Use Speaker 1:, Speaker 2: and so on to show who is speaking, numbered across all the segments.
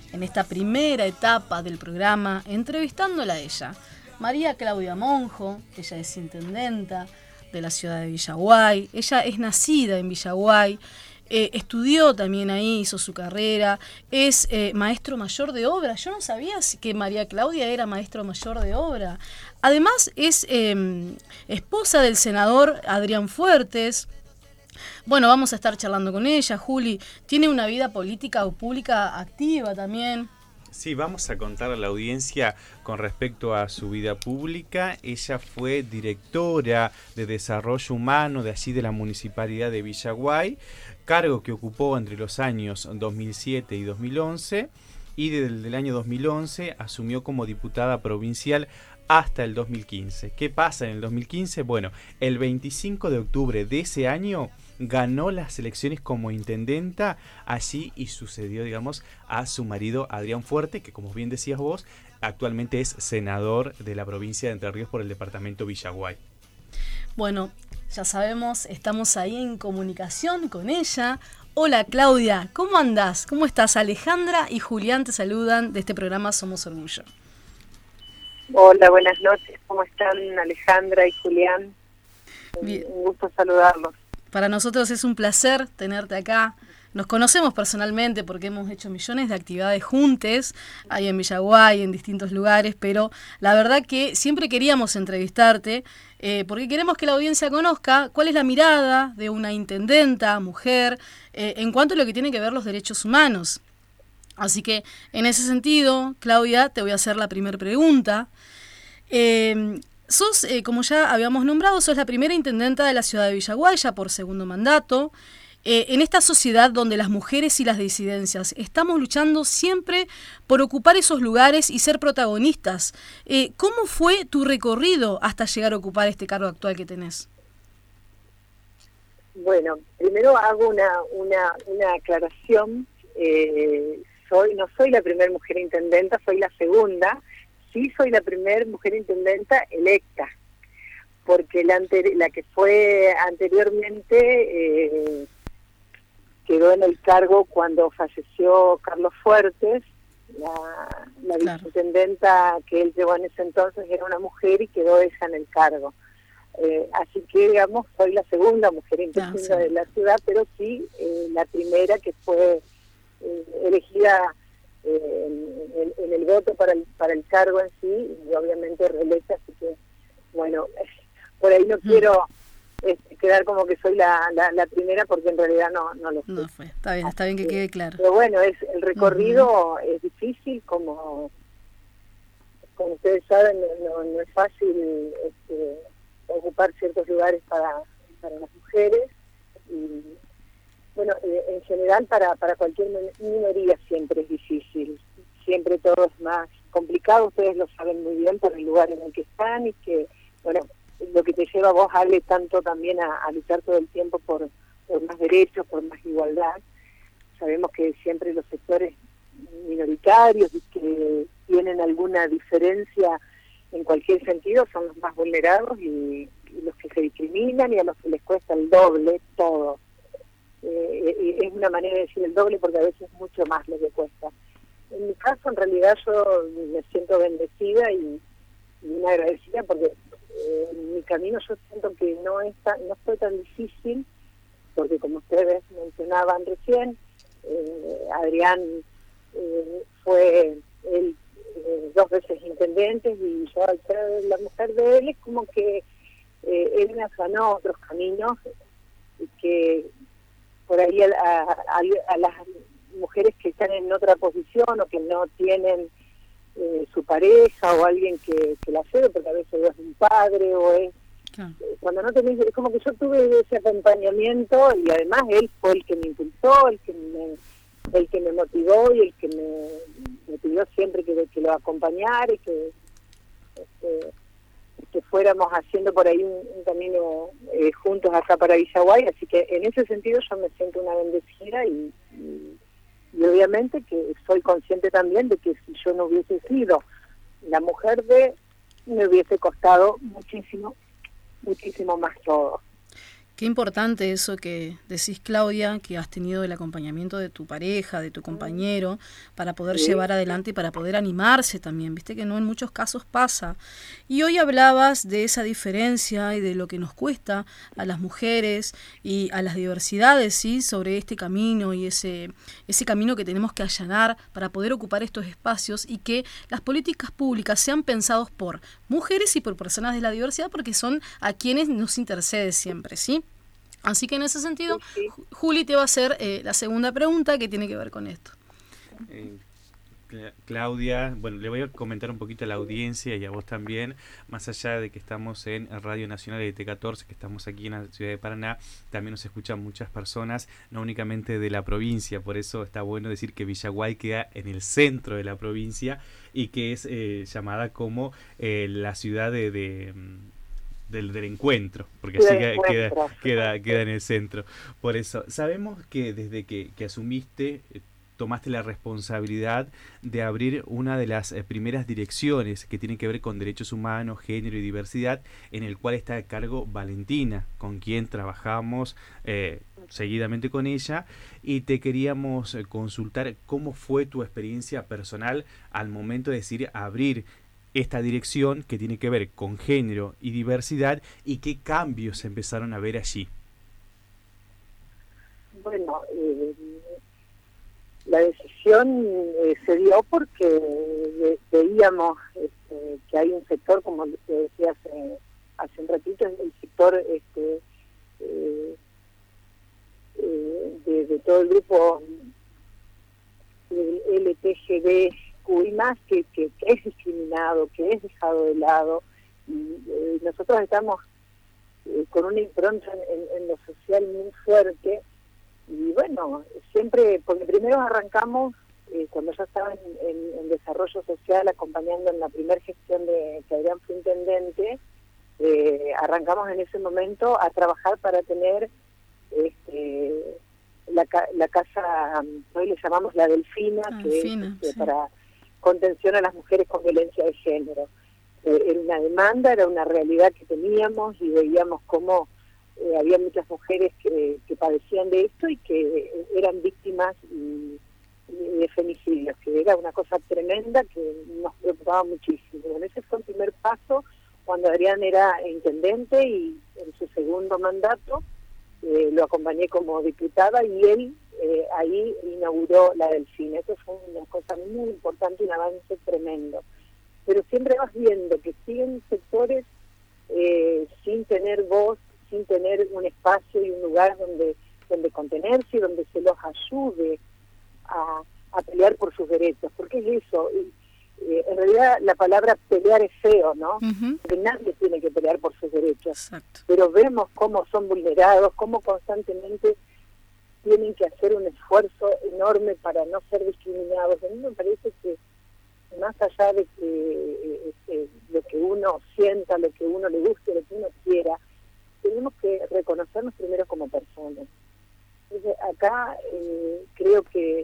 Speaker 1: en esta primera etapa del programa entrevistándola a ella. María Claudia Monjo, ella es intendenta de la ciudad de Villaguay, ella es nacida en Villaguay, estudió también ahí, hizo su carrera, es maestro mayor de obra. Yo no sabía que María Claudia era maestro mayor de obra. Además es esposa del senador Adrián Fuertes. Bueno, vamos a estar charlando con ella. Juli tiene una vida política o pública activa también.
Speaker 2: Sí, vamos a contar a la audiencia con respecto a su vida pública. Ella fue directora de Desarrollo Humano de allí de la Municipalidad de Villaguay, cargo que ocupó entre los años 2007 y 2011, y desde el año 2011 asumió como diputada provincial hasta el 2015. ¿Qué pasa en el 2015? Bueno, el 25 de octubre de ese año ganó las elecciones como intendenta allí y sucedió, digamos, a su marido Adrián Fuerte, que como bien decías vos, actualmente es senador de la provincia de Entre Ríos por el departamento Villaguay.
Speaker 1: Bueno, ya sabemos, estamos ahí en comunicación con ella. Hola Claudia, ¿cómo andás? ¿Cómo estás? Alejandra y Julián te saludan de este programa Somos Orgullo.
Speaker 3: Hola, buenas noches, ¿cómo están Alejandra y Julián?
Speaker 1: Bien.
Speaker 3: Un gusto saludarlos.
Speaker 1: Para nosotros es un placer tenerte acá. Nos conocemos personalmente porque hemos hecho millones de actividades juntos, ahí en Villaguay, en distintos lugares, pero la verdad que siempre queríamos entrevistarte porque queremos que la audiencia conozca cuál es la mirada de una intendenta, mujer, en cuanto a lo que tiene que ver los derechos humanos. Así que en ese sentido, Claudia, te voy a hacer la primera pregunta. Sos, como ya habíamos nombrado, sos la primera intendenta de la ciudad de Villaguay, ya por segundo mandato. En esta sociedad donde las mujeres y las disidencias estamos luchando siempre por ocupar esos lugares y ser protagonistas. ¿Cómo fue tu recorrido hasta llegar a ocupar este cargo actual que tenés?
Speaker 3: Bueno, primero hago una aclaración. No soy la primera mujer intendenta, soy la segunda. Sí soy la primera mujer intendenta electa, porque la que fue anteriormente quedó en el cargo cuando falleció Carlos Fuertes. La viceintendenta que él llevó en ese entonces era una mujer y quedó ella en el cargo. Así que, digamos, soy la segunda mujer intendenta de la ciudad, pero sí la primera que fue elegida en el voto para el cargo en sí, y obviamente reelecta. Así que, bueno, por ahí no quiero quedar como que soy la primera, porque en realidad no lo sé.
Speaker 1: No fue, está bien que quede claro.
Speaker 3: Pero bueno, el recorrido es difícil, como ustedes saben, no es fácil ocupar ciertos lugares para las mujeres, y bueno, en general para cualquier minoría siempre es difícil, siempre todo es más complicado. Ustedes lo saben muy bien por el lugar en el que están, y que, bueno, lo que te lleva a vos, Ale, tanto también a luchar todo el tiempo por más derechos, por más igualdad. Sabemos que siempre los sectores minoritarios y que tienen alguna diferencia en cualquier sentido son los más vulnerados y los que se discriminan, y a los que les cuesta el doble todo. Es una manera de decir el doble porque a veces es mucho más lo que cuesta. En mi caso, en realidad, yo me siento bendecida y muy agradecida, porque en mi camino yo siento que no fue tan difícil, porque como ustedes mencionaban recién, Adrián fue él 2 veces intendente, y yo, al ser la mujer de él, es como que él me afanó otros caminos que por ahí a las mujeres que están en otra posición o que no tienen su pareja o alguien que la ayude, porque a veces es un padre o es... Cuando no tenés, es como que yo tuve ese acompañamiento, y además él fue el que me impulsó, el que me motivó, y el que me pidió siempre que lo acompañara, y que fuéramos haciendo por ahí un camino juntos acá para Villaguay. Así que en ese sentido yo me siento una bendecida, y obviamente que soy consciente también de que si yo no hubiese sido la mujer me hubiese costado muchísimo más todo.
Speaker 1: Qué importante eso que decís, Claudia, que has tenido el acompañamiento de tu pareja, de tu compañero, para poder llevar adelante y para poder animarse también. Viste que no en muchos casos pasa. Y hoy hablabas de esa diferencia y de lo que nos cuesta a las mujeres y a las diversidades, ¿sí? Sobre este camino y ese camino que tenemos que allanar para poder ocupar estos espacios y que las políticas públicas sean pensados por mujeres y por personas de la diversidad, porque son a quienes nos intercede siempre, ¿sí? Así que en ese sentido,
Speaker 3: Sí.
Speaker 1: Juli te va a hacer la segunda pregunta que tiene que ver con esto.
Speaker 2: Claudia, bueno, le voy a comentar un poquito a la audiencia y a vos también, más allá de que estamos en Radio Nacional de T14, que estamos aquí en la ciudad de Paraná, también nos escuchan muchas personas, no únicamente de la provincia, por eso está bueno decir que Villaguay queda en el centro de la provincia y que es llamada como la ciudad del encuentro, porque así queda en el centro. Por eso, sabemos que desde que asumiste, tomaste la responsabilidad de abrir una de las primeras direcciones que tienen que ver con derechos humanos, género y diversidad, en el cual está a cargo Valentina, con quien trabajamos seguidamente con ella, y te queríamos consultar cómo fue tu experiencia personal al momento de decidir abrir esta dirección que tiene que ver con género y diversidad y qué cambios se empezaron a ver allí.
Speaker 3: Bueno, la decisión se dio porque veíamos que hay un sector, como te decía hace un ratito, el sector de todo el grupo LTGB y más que es discriminado, que es dejado de lado. Y nosotros estamos con una impronta en lo social muy fuerte. Y bueno, siempre, porque primero arrancamos, cuando yo estaba en desarrollo social, acompañando en la primera gestión que Adrián fue intendente, arrancamos en ese momento a trabajar para tener la casa, hoy le llamamos la Delfina, que es para contención a las mujeres con violencia de género. Era una demanda, era una realidad que teníamos y veíamos cómo había muchas mujeres que padecían de esto y que eran víctimas de femicidios, que era una cosa tremenda que nos preocupaba muchísimo. En ese fue el primer paso cuando Adrián era intendente y en su segundo mandato lo acompañé como diputada y él ahí inauguró la Delfina. Eso fue una cosa muy importante, un avance tremendo. Pero siempre vas viendo que siguen sectores sin tener voz, sin tener un espacio y un lugar donde contenerse y donde se los ayude a pelear por sus derechos. Porque es eso, en realidad la palabra pelear es feo, ¿no? Porque nadie tiene que pelear por sus derechos.
Speaker 1: Exacto. Pero
Speaker 3: vemos cómo son vulnerados, cómo constantemente tienen que hacer un esfuerzo enorme para no ser discriminados. A mí me parece que más allá de que lo que uno sienta, lo que uno le guste, lo que uno quiera, tenemos que reconocernos primero como personas. Entonces acá creo que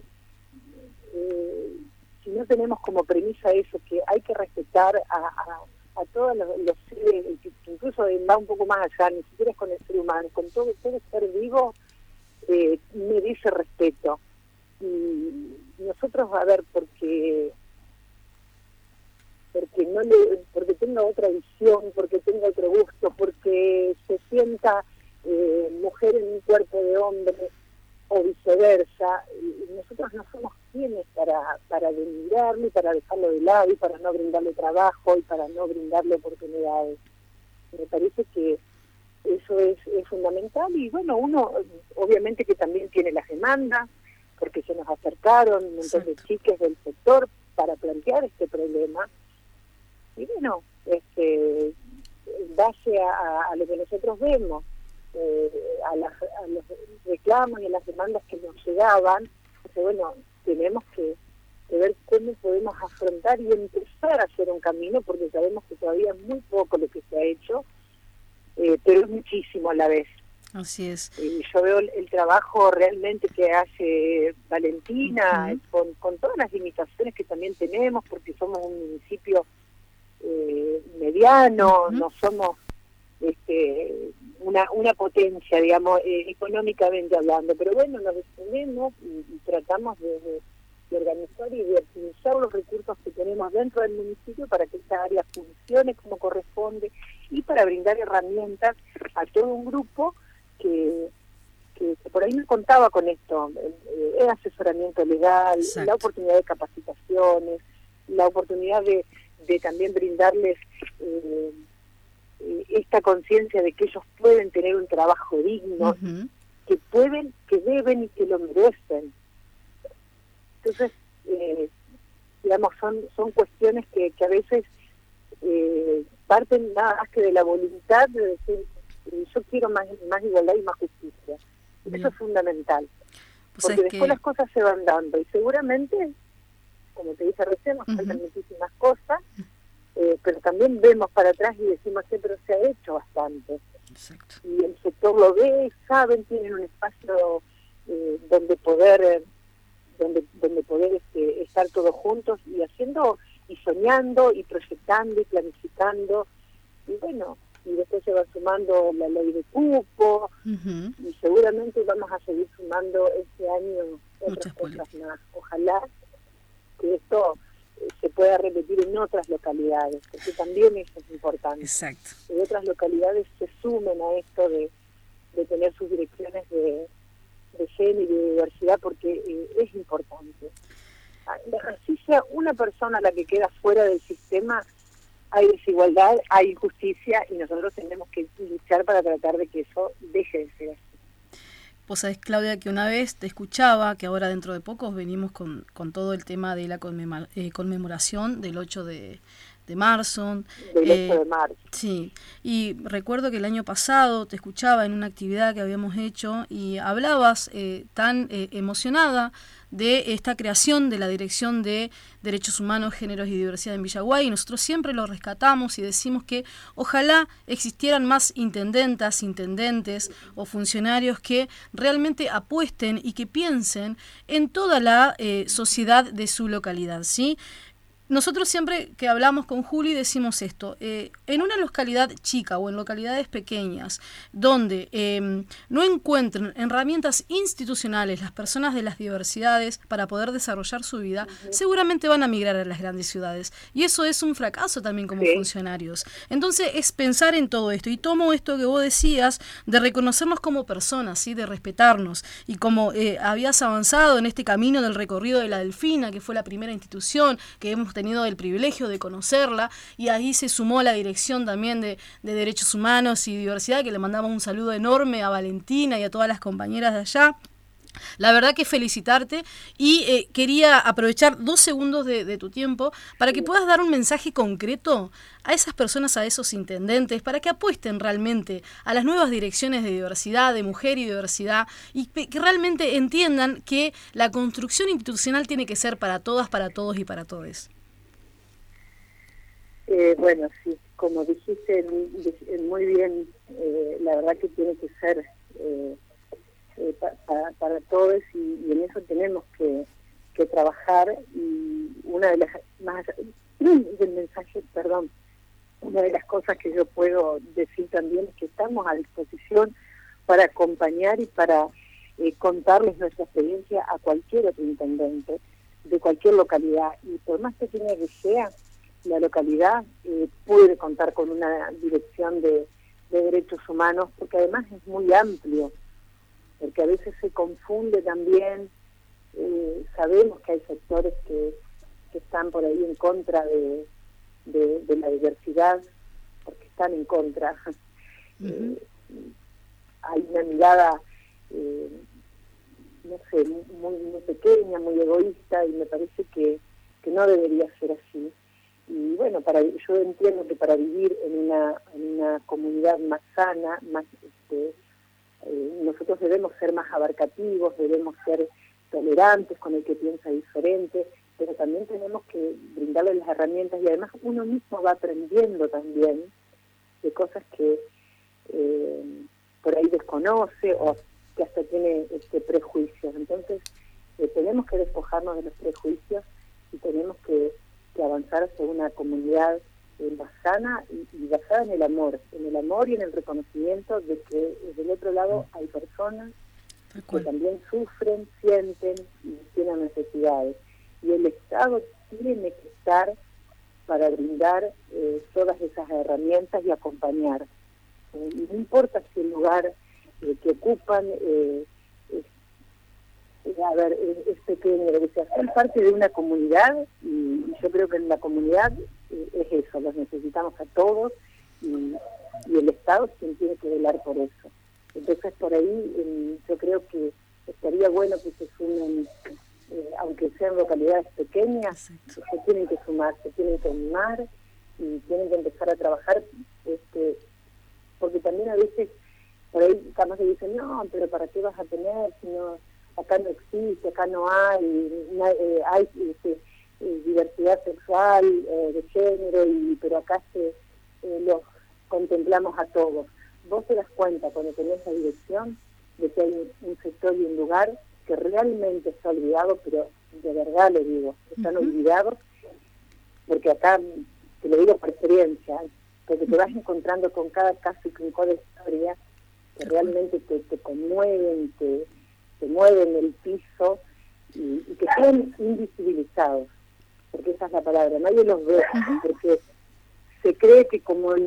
Speaker 3: si no tenemos como premisa eso, que hay que respetar a todos los seres, que incluso va un poco más allá, ni siquiera es con el ser humano, con todo ser vivo, me dice respeto. Y nosotros, a ver, porque tenga otra visión, porque tenga otro gusto, porque se sienta mujer en un cuerpo de hombre o viceversa, y nosotros no somos quienes para denigrarlo y para dejarlo de lado y para no brindarle trabajo y para no brindarle oportunidades. Me parece que eso es fundamental y bueno, uno obviamente que también tiene las demandas, porque se nos acercaron un montón de chicas del sector para plantear este problema. Y bueno, en base a lo que nosotros vemos, a los reclamos y a las demandas que nos llegaban, bueno, tenemos que ver cómo podemos afrontar y empezar a hacer un camino, porque sabemos que todavía es muy poco lo que se ha hecho, pero es muchísimo a la vez.
Speaker 1: Así es.
Speaker 3: Y yo veo el trabajo realmente que hace Valentina, con todas las limitaciones que también tenemos, porque somos un municipio mediano, no somos una potencia, digamos, económicamente hablando, pero bueno, nos defendemos y tratamos de organizar y de optimizar los recursos que tenemos dentro del municipio para que esta área funcione como corresponde y para brindar herramientas a todo un grupo que por ahí me contaba con esto, el asesoramiento legal,
Speaker 1: Exacto.
Speaker 3: la oportunidad de capacitaciones, la oportunidad de también brindarles esta conciencia de que ellos pueden tener un trabajo digno, que pueden, que deben y que lo merecen. Entonces, digamos, son cuestiones que a veces parten nada más que de la voluntad de decir, yo quiero más igualdad y más justicia.
Speaker 1: Bien.
Speaker 3: Eso es fundamental,
Speaker 1: Pues
Speaker 3: porque
Speaker 1: es
Speaker 3: después
Speaker 1: que...
Speaker 3: las cosas se van dando y seguramente, como te dije recién, nos faltan muchísimas cosas, pero también vemos para atrás y decimos, pero se ha hecho bastante.
Speaker 1: Exacto.
Speaker 3: Y el sector lo ve, saben, tienen un espacio donde poder estar todos juntos y haciendo y soñando y proyectando y planificando, y bueno, y después se va sumando la ley de cupo, y seguramente vamos a seguir sumando este año otras cosas más. Ojalá que esto se pueda repetir en otras localidades, porque también eso es importante.
Speaker 1: Exacto.
Speaker 3: Que otras localidades se sumen a esto de tener sus direcciones de género y de diversidad, porque es importante. Así sea una persona la que queda fuera del sistema, hay desigualdad, hay injusticia, y nosotros tenemos que luchar para tratar de que eso deje de ser así.
Speaker 1: Vos sabés, Claudia, que una vez te escuchaba, que ahora dentro de pocos venimos con todo el tema de la conmemoración del 8 de marzo.
Speaker 3: Del 8 de marzo.
Speaker 1: Sí, y recuerdo que el año pasado te escuchaba en una actividad que habíamos hecho y hablabas tan emocionada de esta creación de la Dirección de Derechos Humanos, Géneros y Diversidad en Villaguay, y nosotros siempre lo rescatamos y decimos que ojalá existieran más intendentas, intendentes o funcionarios que realmente apuesten y que piensen en toda la sociedad de su localidad, ¿sí? Nosotros siempre que hablamos con Juli decimos esto, en una localidad chica o en localidades pequeñas donde no encuentren herramientas institucionales las personas de las diversidades para poder desarrollar su vida, seguramente van a migrar a las grandes ciudades, y eso es un fracaso también como funcionarios. Entonces es pensar en todo esto, y tomo esto que vos decías de reconocernos como personas, ¿sí? De respetarnos, y como habías avanzado en este camino del recorrido de la Delfina, que fue la primera institución que hemos tenido el privilegio de conocerla, y ahí se sumó la Dirección también de Derechos Humanos y Diversidad, que le mandamos un saludo enorme a Valentina y a todas las compañeras de allá. La verdad que felicitarte, y quería aprovechar 2 segundos de tu tiempo para que puedas dar un mensaje concreto a esas personas, a esos intendentes, para que apuesten realmente a las nuevas direcciones de diversidad, de mujer y diversidad, y que realmente entiendan que la construcción institucional tiene que ser para todas, para todos y para todes.
Speaker 3: Bueno, sí, como dijiste muy bien, la verdad que tiene que ser para todos, y en eso tenemos que trabajar. Y una de las más del mensaje, una de las cosas que yo puedo decir también es que estamos a disposición para acompañar y para contarles nuestra experiencia a cualquier otro intendente de cualquier localidad, y por más pequeña que sea la localidad, puede contar con una dirección de derechos humanos, porque además es muy amplio, porque a veces se confunde también. Sabemos que hay sectores que están por ahí en contra de la diversidad, porque están en contra. Hay una mirada, no sé, muy pequeña, muy egoísta, y me parece que no debería ser así. Y bueno, yo entiendo que para vivir en una comunidad más sana, más nosotros debemos ser más abarcativos, debemos ser tolerantes con el que piensa diferente, pero también tenemos que brindarle las herramientas, y además uno mismo va aprendiendo también de cosas que por ahí desconoce, o que hasta tiene prejuicios. Entonces tenemos que despojarnos de los prejuicios, y tenemos que avanzar hacia una comunidad sana y basada en el amor y en el reconocimiento de que del otro lado hay personas que también sufren, sienten y tienen necesidades. Y el Estado tiene que estar para brindar todas esas herramientas y acompañar. No importa si el lugar que ocupan es pequeño, lo que sea, son parte de una comunidad y yo creo que en la comunidad es eso, los necesitamos a todos y el Estado es quien tiene que velar por eso. Entonces por ahí yo creo que estaría bueno que se sumen, aunque sean localidades pequeñas, se tienen que sumar, se tienen que animar y tienen que empezar a trabajar, porque también a veces por ahí capaz que dicen, no, pero ¿para qué vas a tener si no, acá no existe, acá no hay diversidad sexual, de género, pero acá los contemplamos a todos? Vos te das cuenta cuando tenés la dirección de que hay un sector y un lugar que realmente está olvidado, pero de verdad le digo, están olvidados, porque acá, te lo digo por experiencia, porque te vas encontrando con cada caso y con cada historia que realmente te conmueven, te mueven el piso y que sean invisibilizados, porque esa es la palabra, nadie los ve, porque se cree que como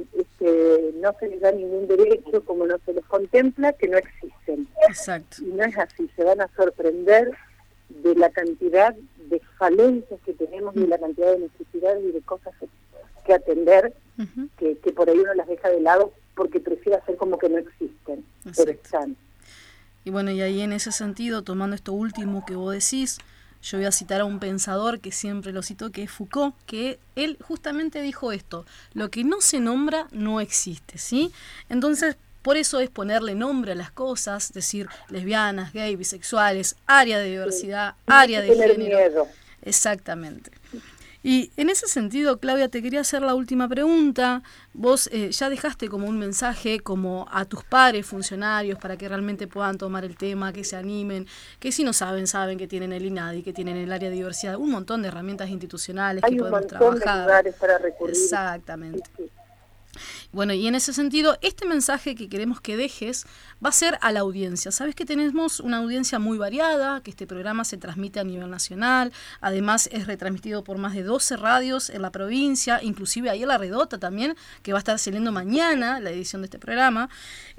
Speaker 3: no se les da ningún derecho, como no se los contempla, que no existen.
Speaker 1: Exacto.
Speaker 3: Y no es así, se van a sorprender de la cantidad de falencias que tenemos y de la cantidad de necesidades y de cosas que atender, que por ahí uno las deja de lado porque prefiere hacer como que no existen, pero están.
Speaker 1: Y bueno, y ahí en ese sentido, tomando esto último que vos decís, yo voy a citar a un pensador que siempre lo cito, que es Foucault, que él justamente dijo esto: lo que no se nombra no existe, ¿sí? Entonces, por eso es ponerle nombre a las cosas, decir lesbianas, gays, bisexuales, área de diversidad, área de género.
Speaker 3: Miedo.
Speaker 1: Exactamente. Y en ese sentido, Claudia, te quería hacer la última pregunta. Vos ya dejaste como un mensaje como a tus pares funcionarios para que realmente puedan tomar el tema, que se animen, que si no saben, saben que tienen el INADI, que tienen el área de diversidad, un montón de herramientas institucionales que podemos trabajar. Hay un montón
Speaker 3: de lugares para recurrir.
Speaker 1: Exactamente. Bueno, y en ese sentido, este mensaje que queremos que dejes va a ser a la audiencia. Sabes que tenemos una audiencia muy variada, que este programa se transmite a nivel nacional, además es retransmitido por más de 12 radios en la provincia, inclusive ahí en La Redota también, que va a estar saliendo mañana la edición de este programa.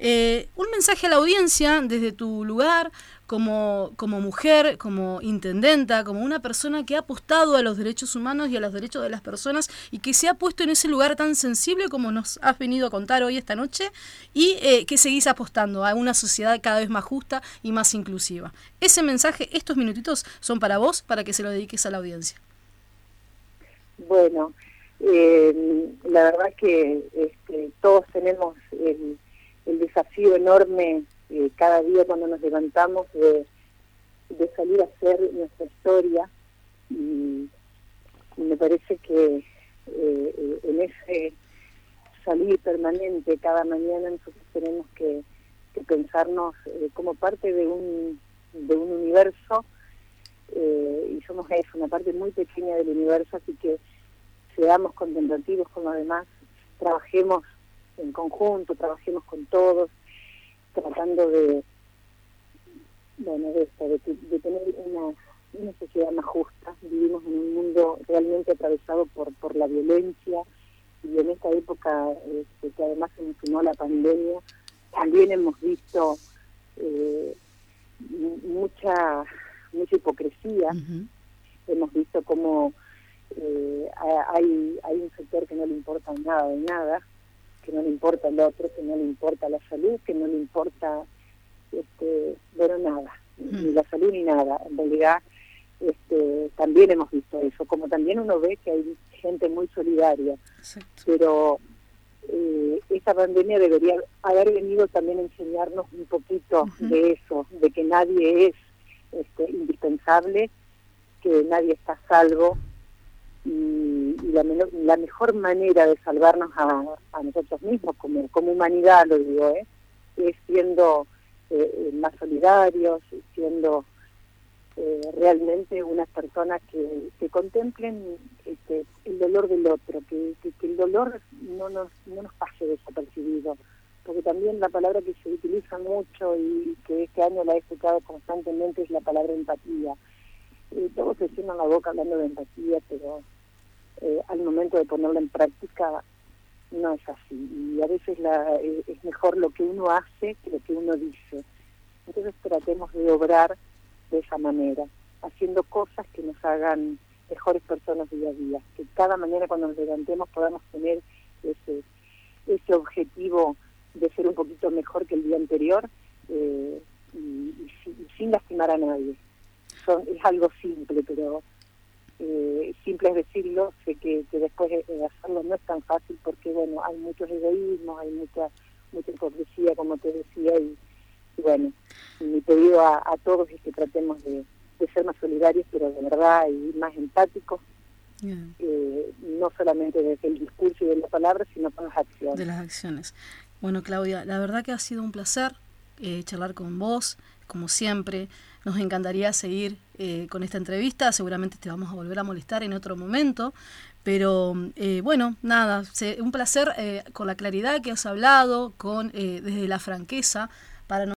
Speaker 1: Un mensaje a la audiencia desde tu lugar, como mujer, como intendenta, como una persona que ha apostado a los derechos humanos y a los derechos de las personas y que se ha puesto en ese lugar tan sensible como nos has venido a contar hoy esta noche y que seguís apostando a una sociedad cada vez más justa y más inclusiva. Ese mensaje, estos minutitos son para vos, para que se lo dediques a la audiencia.
Speaker 3: Bueno, la verdad que todos tenemos el desafío enorme cada día cuando nos levantamos de salir a hacer nuestra historia y me parece que en ese salir permanente cada mañana nosotros tenemos que pensarnos como parte de un universo y somos eso, una parte muy pequeña del universo, así que seamos contemplativos con los demás, trabajemos en conjunto, trabajemos con todos, tratando de tener una sociedad más justa. Vivimos en un mundo realmente atravesado por la violencia y en esta época que además se nos sumó la pandemia, también hemos visto mucha hipocresía. Hemos visto cómo hay un sector que no le importa nada de nada, que no le importa el otro, que no le importa la salud, que no le importa nada, ni la salud ni nada. En realidad también hemos visto eso, como también uno ve que hay gente muy solidaria. Exacto. Pero esta pandemia debería haber venido también a enseñarnos un poquito de eso, de que nadie es indispensable, que nadie está a salvo, y la mejor manera de salvarnos a nosotros mismos como humanidad, lo digo, es siendo más solidarios, siendo realmente unas personas que contemplen el dolor del otro, que el dolor no nos pase desapercibido, porque también la palabra que se utiliza mucho y que este año la he escuchado constantemente es la palabra empatía. Todos se llenan la boca hablando de empatía, pero al momento de ponerla en práctica no es así, y a veces es mejor lo que uno hace que lo que uno dice. Entonces tratemos de obrar de esa manera, haciendo cosas que nos hagan mejores personas día a día, que cada mañana cuando nos levantemos podamos tener ese objetivo de ser un poquito mejor que el día anterior, y sin lastimar a nadie. Es algo simple, pero simple es decirlo, sé que después hacerlo no es tan fácil, porque bueno, hay muchos egoísmos, hay mucha hipocresía, como te decía, y bueno, mi pedido a todos es que tratemos de ser más solidarios, pero de verdad, y más empáticos, no solamente desde el discurso y de las palabras, sino con las acciones.
Speaker 1: De las acciones. Bueno, Claudia, la verdad que ha sido un placer charlar con vos, como siempre. Nos encantaría seguir con esta entrevista, seguramente te vamos a volver a molestar en otro momento, pero bueno, nada, un placer con la claridad que has hablado, desde la franqueza, para